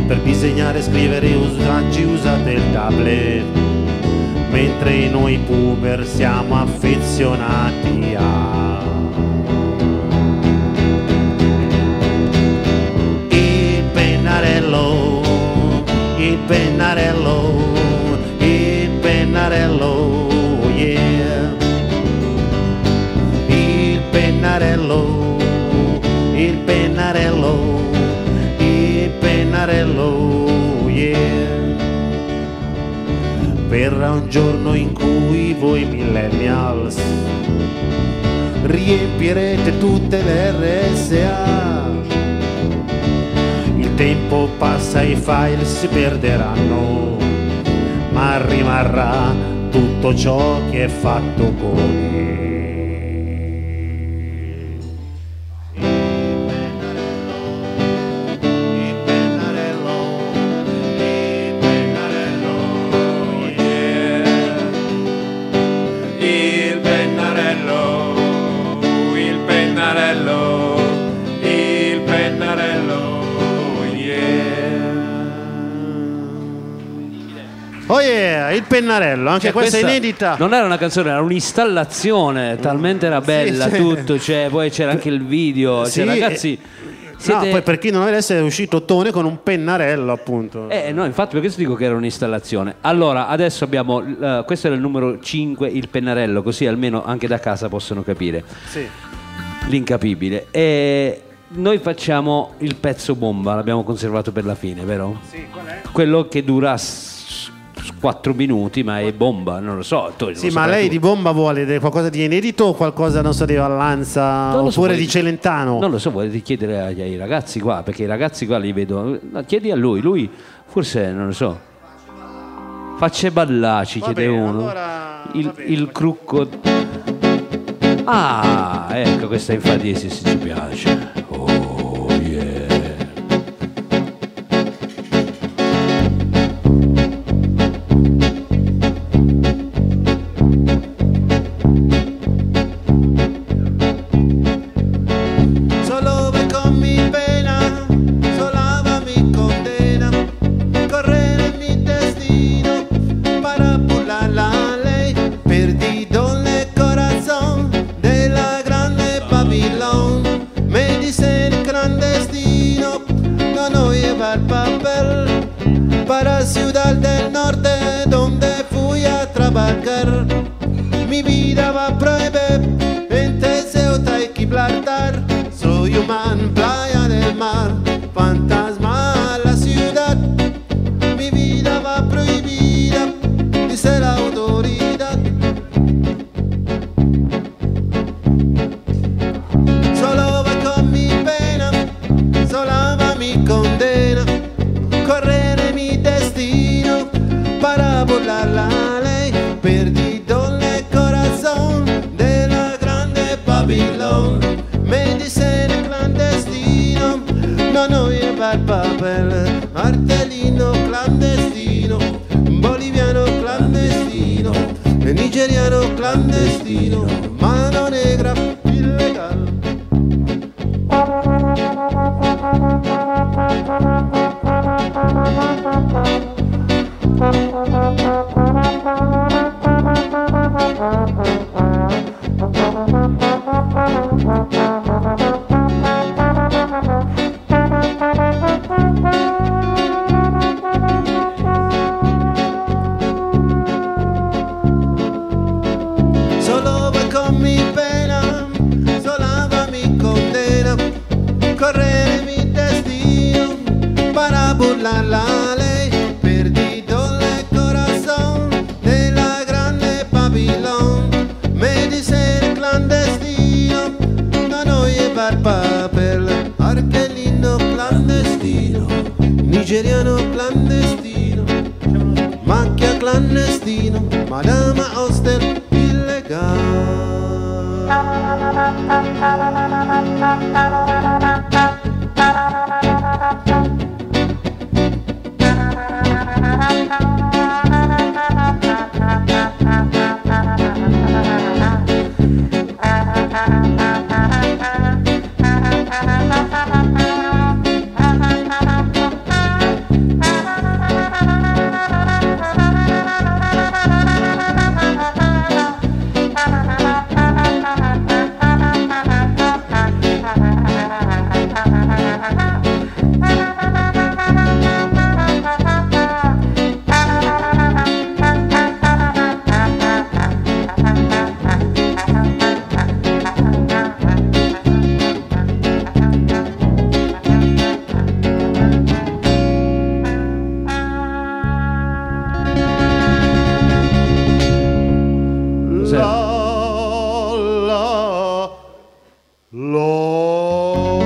per disegnare e scrivere usaggi usate il tablet, mentre noi puber siamo affezionati a il pennarello, il pennarello, il pennarello, yeah, il pennarello, il pennarello, il pennarello, yeah. Verrà un giorno in cui voi millennials riempirete tutte le R S A. Il tempo passa, i file si perderanno, ma rimarrà tutto ciò che è fatto con il Oh yeah, il pennarello, anche Cioè, questa, questa è inedita. Non era una canzone, era un'installazione, talmente era bella, Sì, sì. tutto, cioè, poi c'era anche il video, Sì, cioè, ragazzi, siete... No, poi per chi non avesse è uscito Tone con un pennarello, appunto. Eh no, infatti per questo dico che era un'installazione. Allora, adesso abbiamo, uh, questo era il numero cinque, il pennarello, così almeno anche da casa possono capire Sì. l'incapibile. E noi facciamo il pezzo bomba, l'abbiamo conservato per la fine, vero? Sì, qual è? Quello che dura quattro minuti, ma è bomba, non lo so. Tu, Sì, ma lei di bomba vuole de- qualcosa di inedito o qualcosa, non so, di Vallanza Non lo so, oppure vuoi- di Celentano? Non lo so, volete chiedere ai, ai ragazzi qua, perché i ragazzi qua li vedo. No, chiedi a lui, lui forse non lo so. Facce ballaci, Va chiede bene, uno. allora, il, va bene. il crucco. Ah, ecco, questa infatti sì, sì, ci piace. Oh yeah. Solo ve con mi pena, solava mi condena, correre mi destino para burlar la ley, perdido el corazón de la grande Babilón, me dice el clandestino, no no llevar papel para Ciudad del Norte donde fui a trabajar, mi vida va a prohibir entre Ceuta y Gibraltar. Soy humano, playa del mar, fantasma la ciudad. Mi vida va prohibida, dice la autoridad. Solo va con mi pena, sola va mi condena, correre mi destino para burlar la ley, perdido el corazón de la grande Babilón. Me dice el clandestino, no no llevar papel, artelino clandestino, boliviano clandestino, nigeriano clandestino, mano negra ilegal. Solo va con mi pena, sola va mi condena, correre mi destino para burlar la ley, perdido el corazón de la grande Babilón, me dice el clandestino, no no llevar papel, argelino clandestino, nigeriano clandestino, macchia clandestino, madama hostel ilegal. Lo...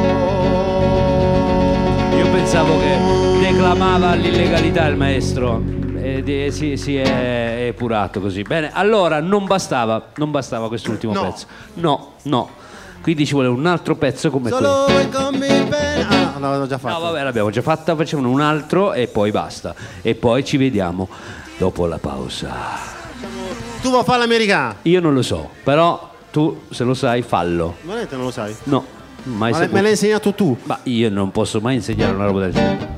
Io pensavo che declamava l'illegalità il maestro e di- si, si è epurato così. Bene, allora non bastava, non bastava quest'ultimo No. pezzo. No, no. Quindi ci vuole un altro pezzo come Solo questo. vuoi con me bene. Ah, no, l'ho già fatto. No, vabbè, l'abbiamo già fatta, facciamo un altro e poi basta. E poi ci vediamo dopo la pausa. Tu vuoi fare l'americano? Io non lo so, però tu se lo sai fallo. Veramente non lo sai? No, mai Ma saputo. me l'hai insegnato tu. Ma io non posso mai insegnare una roba del genere.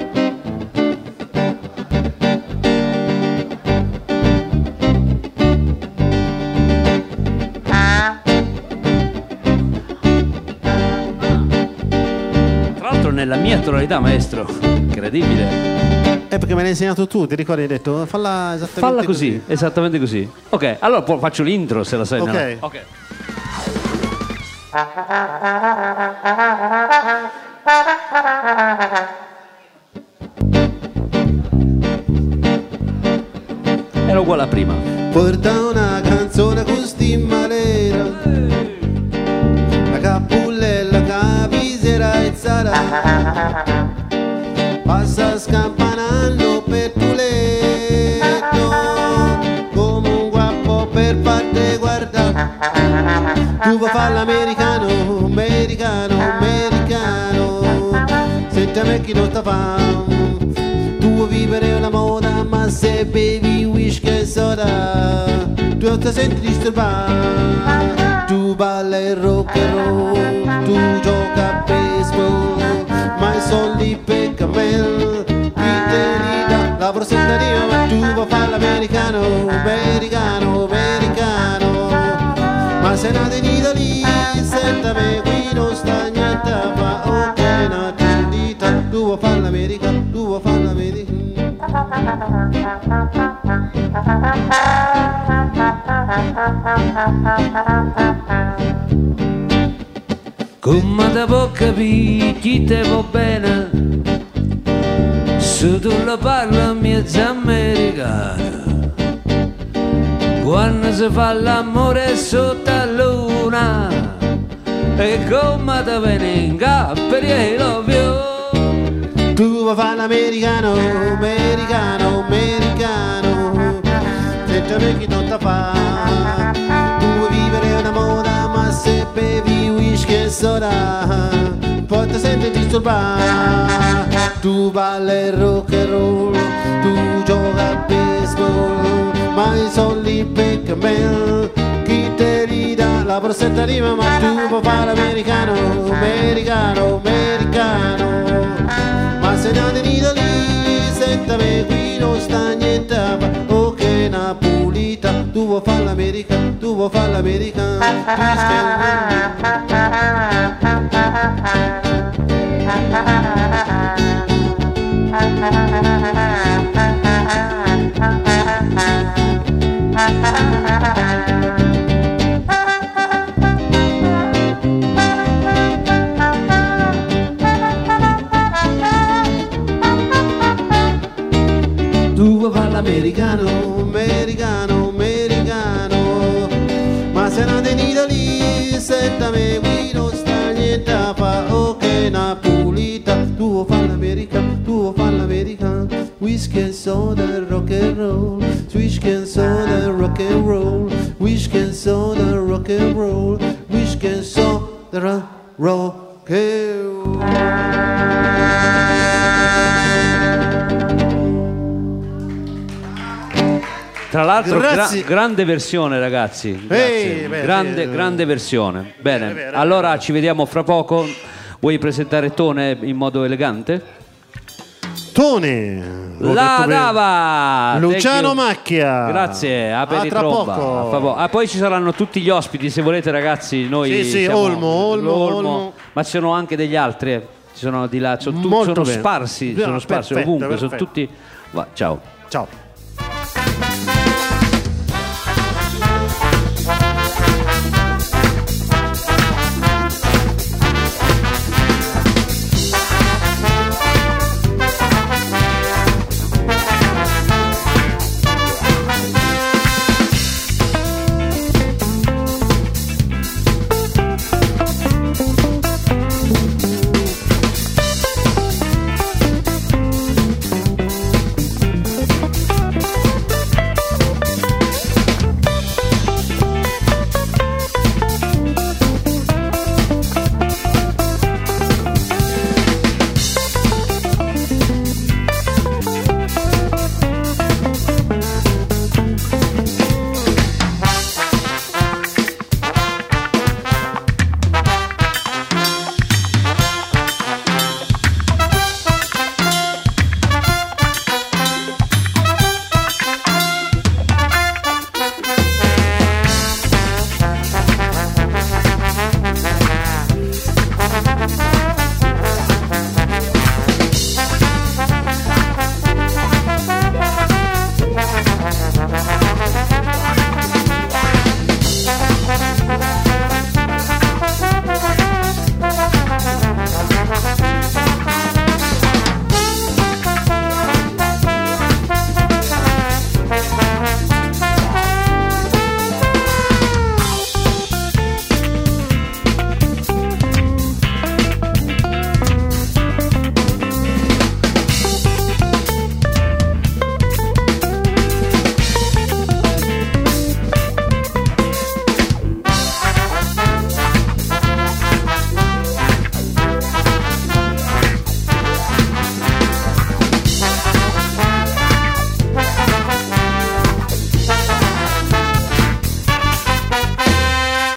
Tra l'altro nella mia tonalità, maestro. Incredibile. È perché me l'hai insegnato tu, ti ricordi? Hai detto falla esattamente Falla così, esattamente così. Ok, allora poi faccio l'intro se la sai. Ok. nella- Ok. Era uguale a prima. Porta una canzone con stimmalera, la cappellella capisera e zara, passa scampanando per tu letto, come un guappo per farti guardare. Tu vuoi fare l'americano, americano, americano, senti a me chi non sta fa. Tu vuoi vivere la moda, ma se bevi whisky e soda, tu non ti senti disturbare. Tu balla il rock and roll, tu gioca a baseball, ma i soldi per camel, chi te li dà? La prosentaria, ma tu vuoi fare l'americano, americano, americano. Ma se nato in Italia, senta me, qui non sta niente a fa, ok, nato in Italia, tu vuoi fare l'America, tu vuoi fare l'America. Come te può capire chi te va bene se tu la parla mezza americana? Quando si fa l'amore sotto la luna e come te viene in capo e lo più. Tu vuoi fare l'americano, americano, americano, senta me chi non ti fa. Tu vuoi vivere una moda, ma se bevi whisky e soda, poi ti senti disturbare. Tu balla il rock and roll, tu gioca a baseball, ma i soldi per camel, chi te li dà? La borsetta rima, ma tu vuoi fare l'americano, americano, americano. Ma se nato in Italia, senta me, qui non sta niente a fa, ok, Napolita, tu vuoi fare l'America, tu vuoi fare l'America. Tu vuoi fare l'americano, americano, americano, ma se nato in Italia, senta me, qui non sta niente a fa, ok, Napolita, tu vuoi fare l'America, tu vuoi fare l'America, whisky and soda, rock and roll, whisky and soda, rock and roll, whisky and soda, rock and roll, whisky and soda, rock and roll. Tra l'altro gra- Grazie. grande versione ragazzi. Grazie. Ehi, beh, grande, sì, grande versione. Bene, Bene, bene, allora bene. ci vediamo fra poco. Vuoi presentare Tone in modo elegante? Tone, l'ho La detto bene. dava Luciano Thank you. Macchia. Grazie, a per A i tra tromba. poco. A favore. Ah, poi ci saranno tutti gli ospiti se volete ragazzi. Noi Sì, sì, siamo- Olmo, Olmo, l'Olmo. Olmo. Ma ci sono anche degli altri. eh. Ci sono di là, sono, tu- Molto sono bene. sparsi, No, sono sparsi perfetto, ovunque, sono perfetto. tutti. Va, ciao. Ciao.